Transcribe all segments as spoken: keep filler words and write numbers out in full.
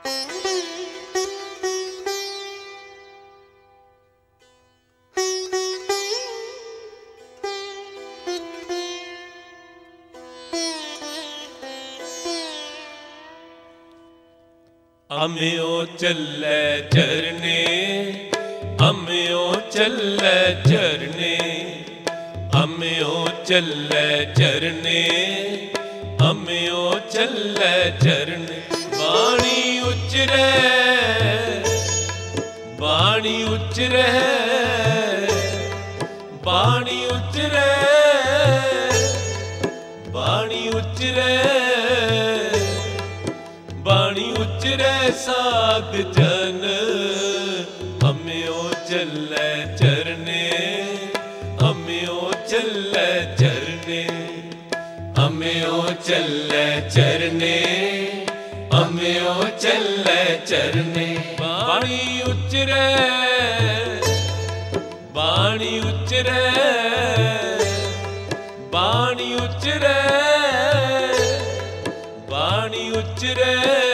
अम्यो चले चरने, अम्यो चले चरने, अम्यो चले चरने, अम्यो चले चरने। बाणी उचरे, बाणी उचरे, बाणी उचरे, बाणी उचरे, बाणी उचरे साध जन। अम्यो चले चरने, अम्यो चले चरने, अम्यो चले चरने, अम्यो चले चरने। बाणी उचरे, बाणी उचरे, बाणी उचरे, बाणी उचरे,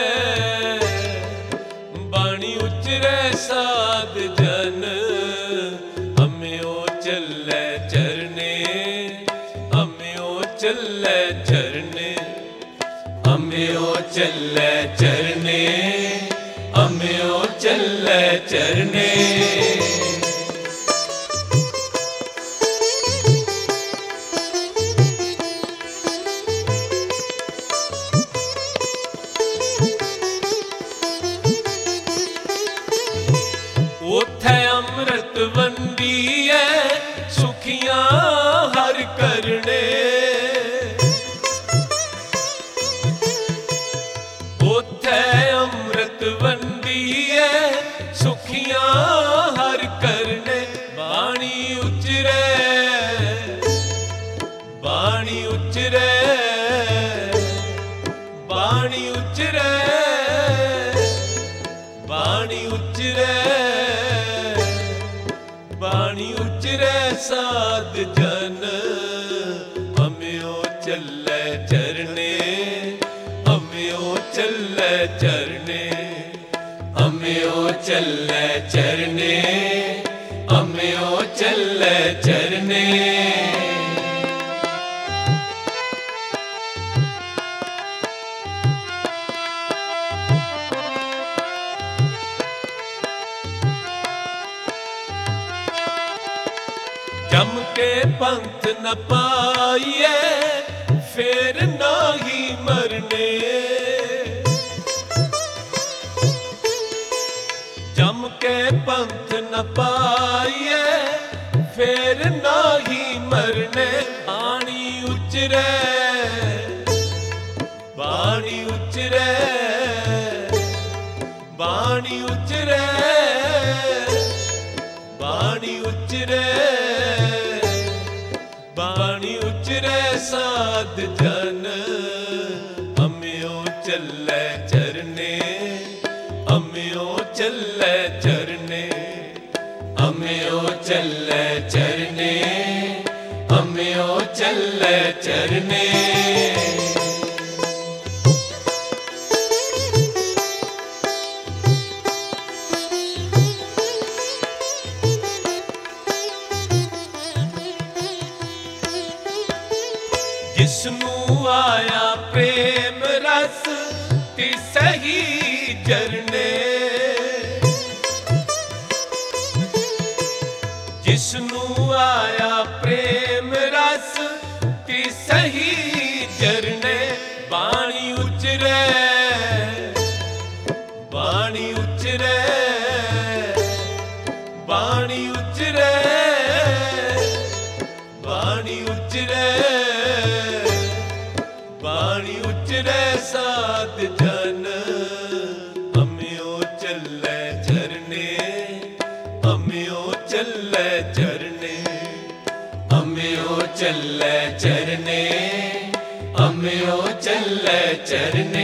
बाणी उचरे साध जन। अम्यो चले चरने, अम्यो चले चरने, अम्यो चले चरने, अम्यो चले चरने। उथे अमृत वंडिए सुखियां हर करने। उथे अमृत वंडिए सुखियां हर करने। बाणी उचरे, बाणी उचरे, बाणी उचरे, बाणी उचरे, बाणी उचरे साध जन। अम्यो चले चरने, अम्यो चले चरने, अम्यो चले चरने, अम्यो चले चरने। जम के पंथ न पाइए फिर नाही मरने। जम के पंथ न पाइए फिर नाही मरने। बाणी उचरे, बाणी उचरे, बाणी उचरे, बाणी उचरे, बाणी उचरे साध जन। अम्यो चले चरने, अम्यो चले चरने, अम्यो चले चरने, अम्यो चले चरने। जिसनू आया प्रेम रस तिसे ही जरने। जिसनू आया प्रेम रस तिसे ही जरने। बाणी उचरे, बाणी उचरे, बाणी उचरे, बाणी उचरे, बाणी उचरे साध जन। अम्यो चले चरने, अम्यो चले चरने, अम्यो चले चरने, अम्यो चले चरने।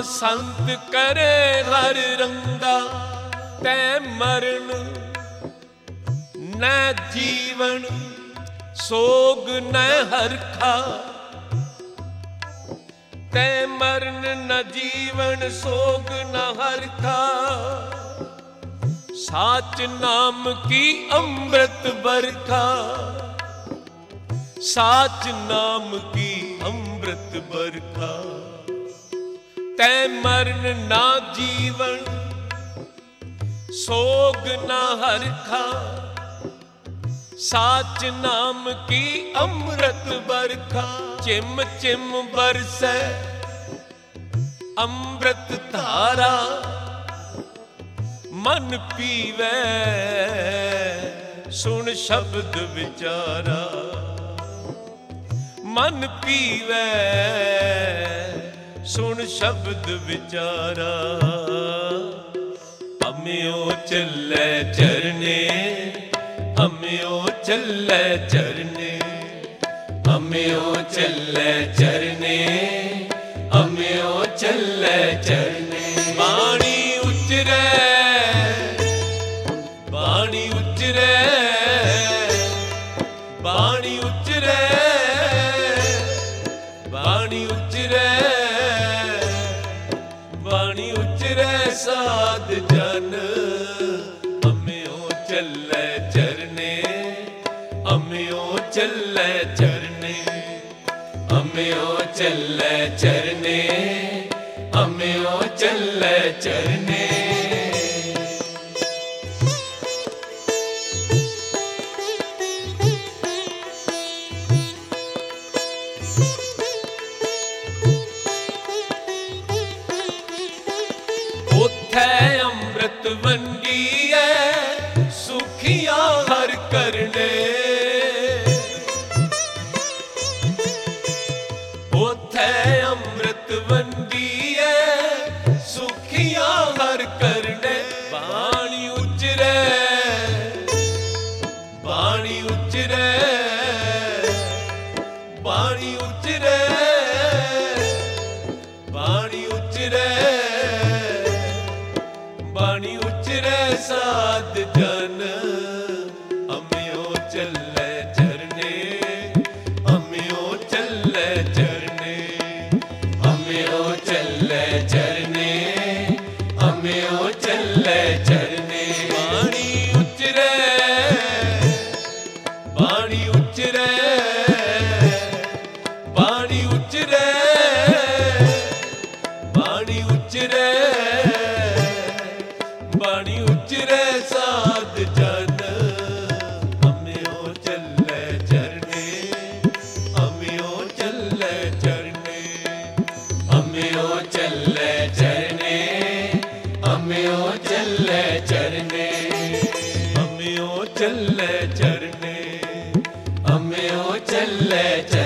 ਸੰਤ ਕਰੇ ਹਰ ਰੰਗਾ, ਤੈ ਮਰਨ ਨ ਜੀਵਨ ਸੋਗ ਨ ਹਰਖਾ। ਤੈ ਮਰਨ ਨ ਜੀਵਨ ਸੋਗ ਨ ਹਰਖਾ। ਸਾਚ ਨਾਮ ਕੀ ਅੰਮ੍ਰਿਤ ਬਰਖਾ, ਸਾਚ ਨਾਮ ਕੀ ਅੰਮ੍ਰਿਤ ਬਰਖਾ। ਤੈ ਮਰਨ ਨਾ ਜੀਵਨ ਸੋਗ ਨਾ ਹਰਖਾ। ਸਾਚ ਨਾਮ ਕੀ ਅੰਮ੍ਰਿਤ ਬਰਖਾ। ਚਿਮ ਚਿਮ ਬਰਸੈ ਅੰਮ੍ਰਿਤ ਧਾਰਾ, ਮਨ ਪੀਵੈ ਸੁਣ ਸ਼ਬਦ ਵਿਚਾਰਾ। ਮਨ ਪੀਵੈ ਸੁਣ ਸ਼ਬਦ ਵਿਚਾਰਾ। ਅਮਿਓ ਚੱਲੈ ਚਰਨੇ, ਅਮਿਓ ਚੱਲੈ ਚਰਨੇ, ਅਮਿਓ ਚੱਲੈ ਚਰਨੇ, ਅਮਿਓ ਚੱਲੈ ਚਰਨੇ। ਬਾਣੀ ਉਚਰੈ, ਬਾਣੀ ਉਚਰੈ, ਬਾਣੀ ਉਚਰੈ, ਬਾਣੀ ਉਚਰੈ, ਬਾਣੀ ਉਚਰੈ ਸਾਧ ਜਨ। ਅਮਿਓ ਚੱਲੈ ਚਰਨੇ, ਅਮਿਓ ਚੱਲੈ ਚਰਨੇ, ਅਮਿਓ ਚੱਲੈ ਚਰਨੇ, ਅਮਿਓ ਚੱਲੈ ਚਰਨੇ। ਉਥੈ ਅੰਮ੍ਰਿਤ ਵੰਡੀਐ ਸੁਖੀਆਂ ਹਰ ਕਰਨੇ। ਉਥੈ ਅੰਮ੍ਰਿਤ ਵੰਡੀਐ ਸੁਖੀਆਂ ਹਰ ਕਰਨੇ। ਬਾਣੀ ਉਚਰੈ, ਬਾਣੀ ਉਚਰੈ, ਬਾਣੀ ਉਚਰੈ, ਬਾਣੀ ਉਚਰੈ, ਬਾਣੀ ਉਚਰੈ ਸਾਧ ਜਨ। ਅਮਿਓ ਚੱਲੈ ਚਰਨੇ, ਅਮਿਓ ਚੱਲੈ ਚਰਨੇ, ਅਮਿਓ ਚੱਲੈ ਚਰਨੇ, ਅਮਿਓ ਚੱਲੈ ਚਰਨੇ। ਬਾਣੀ ਉਚਰੈ, ਬਾਣੀ ਉਚਰੈ, ਬਾਣੀ ਉਚਰੈ, ਬਾਣੀ ਉਚਰੈ, ਬਾਣੀ ਉਚਰੈ ਸਾਧ ਜਨ। ਅਮਿਓ ਚੱਲੈ ਚਰਨੇ, ਅਮਿਓ ਚੱਲੈ ਚਰਨੇ, ਅਮਿਓ ਚੱਲੈ ਚਰਨੇ, ਅਮਿਓ ਚੱਲੈ ਚਰਨੇ, ਅਮਿਓ ਚੱਲੈ ਚਰਨੇ, ਅਮਿਓ ਚੱਲੈ ਚਰਨੇ।